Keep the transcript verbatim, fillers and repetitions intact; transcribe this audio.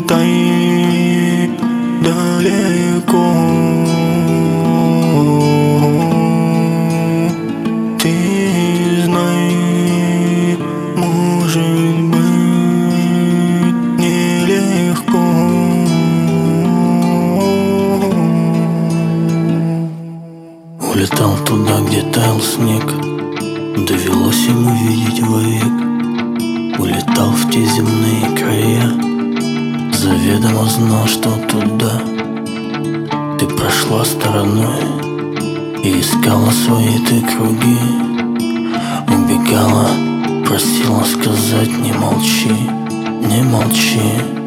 таит далеко. Ты знай, может быть нелегко. Улетал туда, где таял снег, довелось ему видеть вовек. Улетал в те земные края, заведомо знал, что туда ты прошла стороной и искала свои ты круги. Убегала, просила сказать: не молчи, не молчи.